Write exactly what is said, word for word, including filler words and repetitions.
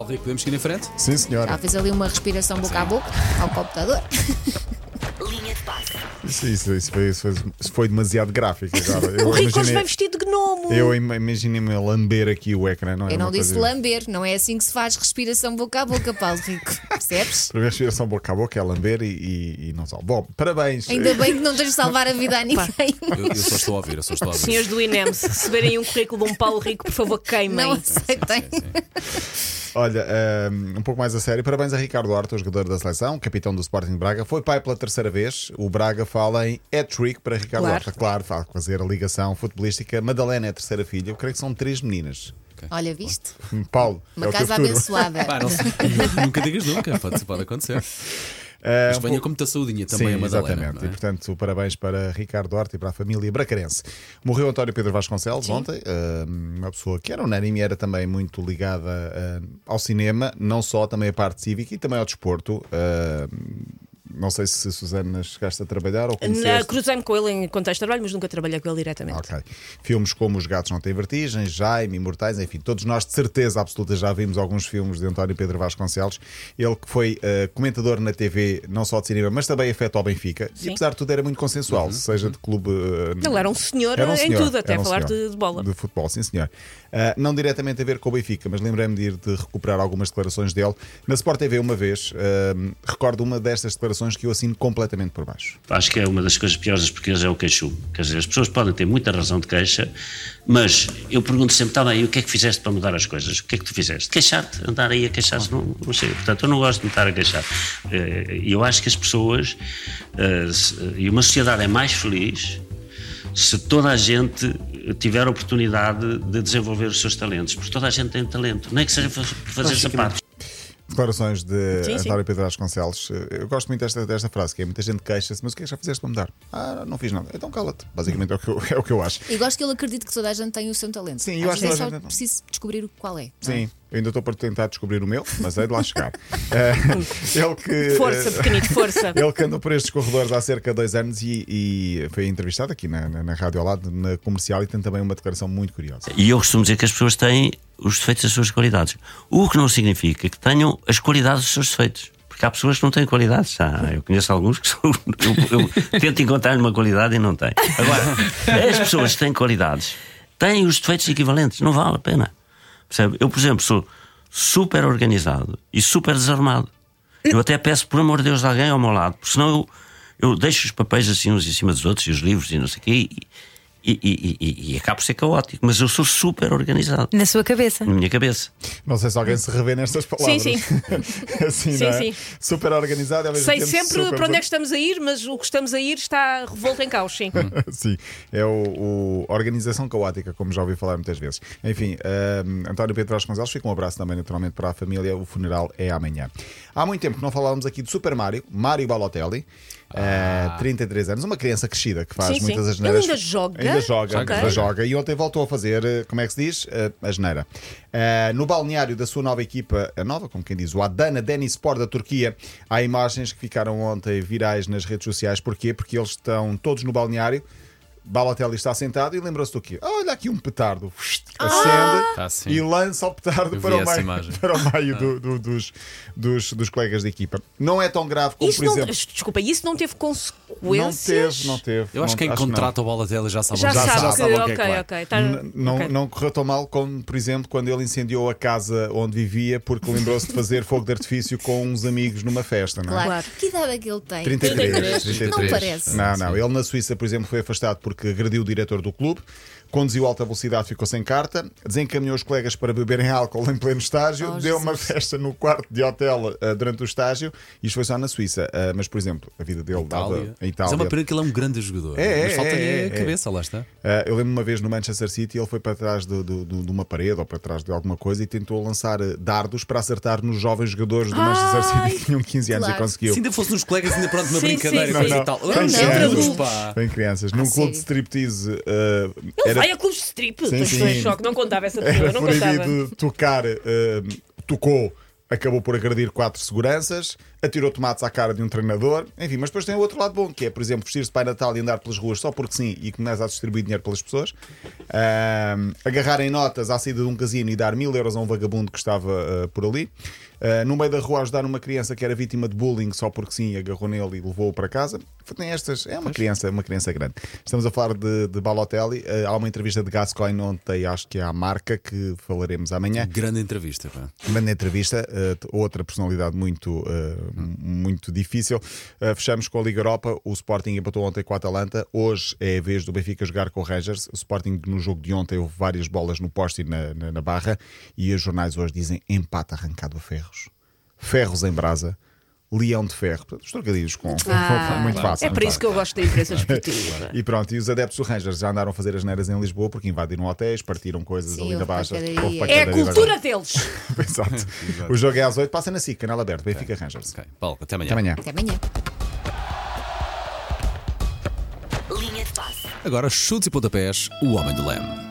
Rico, podemos seguir em frente? Sim, senhora. Já fez ali uma respiração boca a boca ao computador. Linha de passe. Isso, isso, isso, foi, isso, foi, isso foi demasiado gráfico agora. Eu O Rico hoje imaginei, vai vestido de gnomo. eu imaginei-me a lamber aqui o ecrã. Não é Eu não uma disse coisa... lamber, não é assim que se faz respiração boca a boca, Paulo Rico. Percebes? Para respiração boca a boca é lamber e, e, e não só. Bom, parabéns. Ainda bem que não tens de salvar a vida a ninguém. Eu, eu só estou a ouvir, eu só estou a ouvir. Senhores do I N E M, se receberem um currículo de um Paulo Rico, por favor, queimem. Não aceitem. Sim, sim. Olha, um, um pouco mais a sério, parabéns a Ricardo Horta, o jogador da seleção, capitão do Sporting de Braga. Foi pai pela terceira vez. O Braga fala em hat-trick para Ricardo Claro. Horta. Claro, faz fazer a ligação futebolística. Madalena é a terceira filha. Eu creio que são três meninas. Olha, viste? Paulo, Uma é o teu casa futuro. abençoada. Pá, não sei. Nunca digas nunca, pode, pode acontecer. Uh, Mas venha como está saudinha também Sim, a Madalena. exatamente. não é? E portanto, parabéns para Ricardo Horta e para a família bracarense. Morreu António Pedro Vasconcelos ontem, uh, uma pessoa que era unânime e era também muito ligada uh, ao cinema, não só, também a parte cívica e também ao desporto. Uh, não sei se Susana chegaste a trabalhar ou conheceste. Cruzei-me com ele em contexto de trabalho, mas nunca trabalhei com ele diretamente. Ok. Filmes como Os Gatos Não Têm Vertigem, Jaime, Imortais, enfim, todos nós de certeza absoluta já vimos alguns filmes de António Pedro Vasconcelos. Ele que foi uh, comentador na T V, não só de cinema, mas também afeto ao Benfica. Sim. E apesar de tudo era muito consensual, seja de clube. Uh, Ele era um senhor, Era um em senhor, tudo, até era um a falar senhor de, de bola. De futebol, sim senhor. Uh, não diretamente a ver com o Benfica, mas lembrei-me de ir de recuperar algumas declarações dele. Na Sport T V uma vez, uh, recordo uma destas declarações que eu assino completamente por baixo. Acho que é uma das coisas piores dos portugueses é o queixume. Quer dizer, as pessoas podem ter muita razão de queixa, mas eu pergunto sempre, está bem, o que é que fizeste para mudar as coisas? O que é que tu fizeste? Queixar-te, andar aí a queixar-se, não, não sei. Portanto, eu não gosto de me estar a queixar. E eu acho que as pessoas, e uma sociedade é mais feliz se toda a gente tiver a oportunidade de desenvolver os seus talentos, porque toda a gente tem talento, nem que seja para fazer sapatos. Declarações de Sim, sim. António Pedro Vasconcelos. Eu gosto muito desta, desta frase, que é muita gente queixa-se, mas o que é que já fizeste para mudar? Ah, não fiz nada. Então cala-te. Basicamente é o que eu, é o que eu acho. E gosto que ele acredite que toda a gente tem o seu talento. Sim, eu acho que é toda a só gente- preciso descobrir qual é. não é? Sim, eu ainda estou para tentar descobrir o meu, mas é de lá chegar. Eh, ele que, Força, eh, pequenito, força. Ele que andou por estes corredores há cerca de dois anos e, e foi entrevistado aqui na, na, na rádio ao lado, na comercial, e tem também uma declaração muito curiosa. E eu costumo dizer que as pessoas têm os defeitos das suas qualidades. O que não significa que tenham as qualidades dos seus defeitos. Porque há pessoas que não têm qualidades. Ah, eu conheço alguns que são, eu, eu tento encontrar-lhe uma qualidade e não têm. Agora, as pessoas que têm qualidades têm os defeitos equivalentes. Não vale a pena. Percebe? Eu, por exemplo, sou super organizado e super desarmado. Eu até peço, por amor de Deus, de alguém ao meu lado, porque senão eu, eu deixo os papéis assim uns em cima dos outros e os livros e não sei o quê. E, E, e, e, e acabo por ser caótico, mas eu sou super organizado Na sua cabeça. na minha cabeça. Não sei se alguém se revê nestas palavras. Sim, assim, Sim, não é? sim. Super organizado. e ao mesmo Sei tempo sempre super- para onde é que estamos a ir, mas o que estamos a ir está revolto em caos, sim. Sim, é o, o organização caótica, como já ouvi falar muitas vezes. Enfim, um, António Pedro Vasconcelos, fica um abraço também naturalmente para a família. O funeral é amanhã. Há muito tempo que não falávamos aqui de Super Mario, Mário Balotelli, uh, trinta e três anos, uma criança crescida que faz Sim, sim. muitas Ele asneiras. ainda joga? Ainda joga, Ok. ainda joga. E ontem voltou a fazer, uh, como é que se diz? Uh, a asneira. Uh, no balneário da sua nova equipa, a nova, como quem diz, o Adana Demirspor da Turquia, há imagens que ficaram ontem virais nas redes sociais. Porquê? Porque eles estão todos no balneário. Balotelli está sentado e lembrou-se do quê? Olha aqui um petardo. Acende Tá assim. e lança o petardo Eu para vi o essa meio, imagem. para o meio do- do- dos, dos, dos colegas de equipa. Não é tão grave como, Isso por não, exemplo. desculpa, isso não teve Não consequências? teve, não teve. Eu acho não, que quem não. contrata o Balotelli já sabe Já, já, sabe, já que, sabe o que ok, é que vai. ok. Tá, N- Não, ok. não correu tão mal como, por exemplo, quando ele incendiou a casa onde vivia porque lembrou-se de fazer fogo de artifício com uns amigos numa festa, não é? Claro. Claro. Que idade é que ele tem? trinta e três. trinta e trinta e Não três. parece. Não, não. Ele na Suíça, por exemplo, foi afastado porque agrediu o diretor do clube, conduziu a alta velocidade, ficou sem carta, desencaminhou os colegas para beberem álcool em pleno estágio, Oh, deu uma Jesus. festa no quarto de hotel uh, durante o estágio. Isto foi só na Suíça. Uh, mas, por exemplo, a vida dele dava Itália. em Mas é Itália. uma pena que ele é um grande jogador. É, é, Mas falta-lhe é, é, a cabeça, lá está. Uh, eu lembro uma vez no Manchester City, ele foi para trás de, de- de- de uma parede ou para trás de alguma coisa e tentou lançar uh, dardos para acertar nos jovens jogadores do Manchester City que tinham quinze anos claro. e conseguiu. Se ainda fosse nos colegas, ainda pronto, uma Sim, brincadeira sim, coisa sim. e tal. Não, Vamos não, ser não. adultos, pá. Bem crianças. Num clube sério? de striptease uh, Ele era, vai a clubes de strip. Sim, Estou sim. em choque. Não contava essa pessoa, era não contava. proibido tocar, uh, tocou, acabou por agredir quatro seguranças, atirou tomates à cara de um treinador. Enfim, mas depois tem o outro lado bom, que é, por exemplo, vestir-se Pai Natal e andar pelas ruas só porque sim e começa a distribuir dinheiro pelas pessoas. Uh, agarrarem notas à saída de um casino e dar mil euros a um vagabundo que estava uh, por ali. Uh, no meio da rua ajudar uma criança que era vítima de bullying só porque sim, agarrou nele e levou-o para casa. Tem estas, é uma criança, uma criança grande. Estamos a falar de, de Balotelli. Uh, há uma entrevista de Gascoigne ontem, acho que é à Marca, que falaremos amanhã. Grande entrevista, pá. Grande entrevista, uh, outra personalidade muito, uh, muito difícil. Uh, fechamos com a Liga Europa. O Sporting empatou ontem com a Atalanta. Hoje é a vez do Benfica jogar com o Rangers. O Sporting, no jogo de ontem, houve várias bolas no poste e na, na, na barra. E os jornais hoje dizem empate arrancado a ferros. Ferros em brasa, leão de ferro. Portanto, os trocadilhos com, Ah, muito fácil. É para isso que eu gosto da imprensa desportiva. E pronto, e os adeptos do Rangers já andaram a fazer as neiras em Lisboa porque invadiram hotéis, partiram coisas Sim, ali da houve Baixa. pancadaria. Houve É a pancadaria cultura deles. Exato. O jogo é às oito, passa na S I C, canal aberto, Benfica Rangers. Ok, Paulo, até amanhã. Até amanhã. Até amanhã. Linha de passe. Agora, chutes e pontapés, o homem do Leme.